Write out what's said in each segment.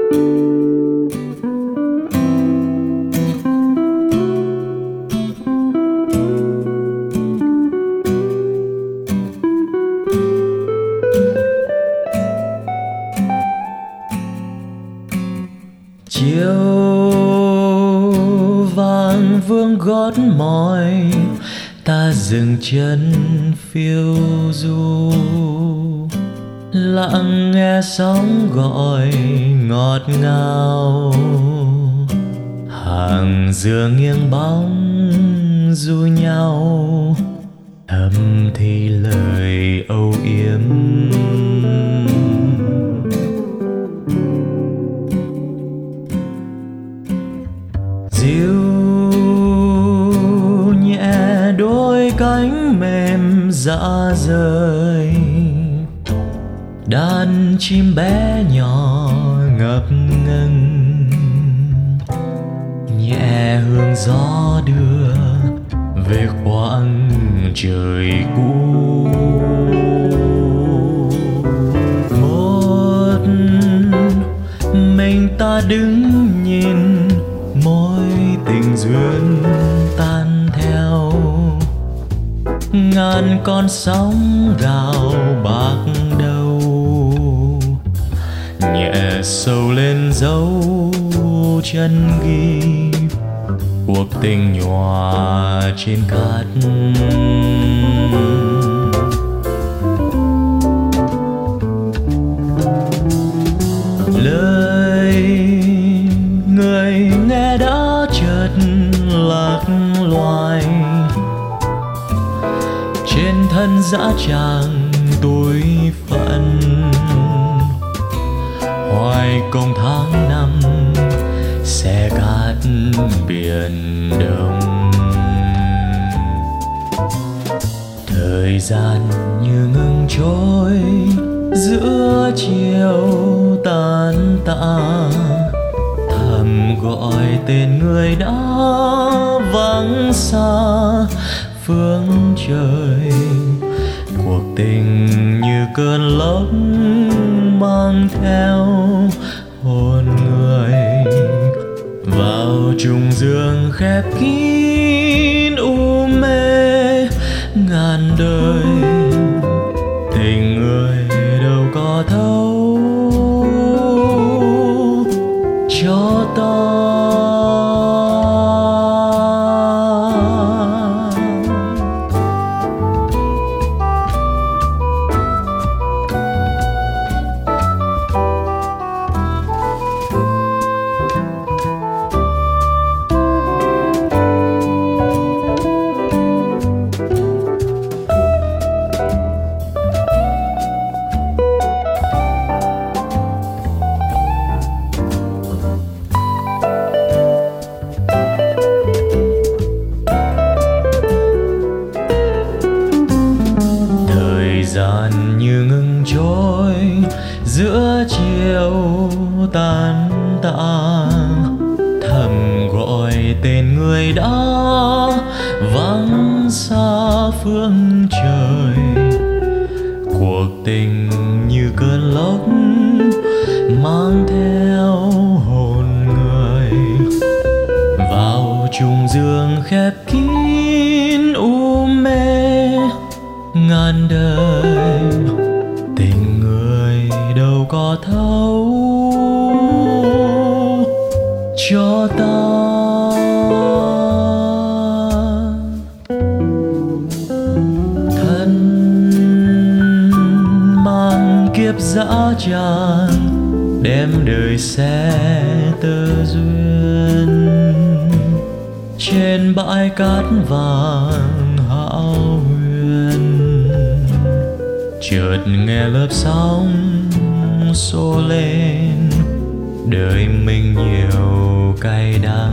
Chiều vàng vương gót mỏi, ta dừng chân phiêu du, lặng nghe sóng gọi ngọt ngào. Hàng dừa nghiêng bóng du nhau, thầm thì lời âu yếm. Dịu nhẹ đôi cánh mềm dạ rời, đàn chim bé nhỏ ngập ngừng, nhẹ hương gió đưa về khoảng trời cũ. Một mình ta đứng nhìn mối tình duyên tan theo, ngàn con sóng gào bạc đầu, nhẹ sâu lên dấu chân ghi cuộc tình nhòa trên cát. Lời người nghe đã chợt lạc loài, trên thân dã tràng tối phận. Hoài công tháng năm xe cát biển đông, thời gian như ngừng trôi giữa chiều tan tã. Thầm gọi tên người đã vắng xa phương trời, cuộc tình như cơn lốc mang theo hồn người vào trùng giường khép kín u mê. Ngàn đời tình người đâu có thấu cho ta. Gian như ngừng trôi giữa chiều tan tã. Thầm gọi tên người đã vắng xa phương trời, cuộc tình như cơn lốc mang theo hồn người vào trùng giường khép kín u mê. Ngàn đời tình người đâu có thấu cho ta. Thân mang kiếp dã tràng đem đời sẽ tơ duyên, trên bãi cát vàng hão huyền. Chợt nghe lớp sóng xô lên, đời mình nhiều cay đắng.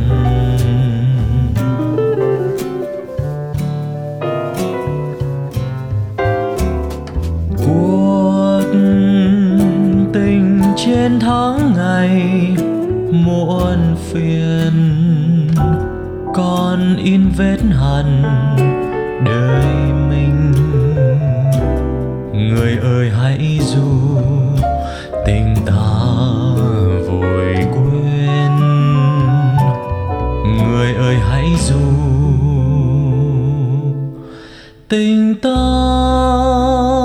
Cuộc tình trên tháng ngày muộn phiền, còn in vết hằn đời mình. Người ơi hãy du tình ta vội hãy dù tình ta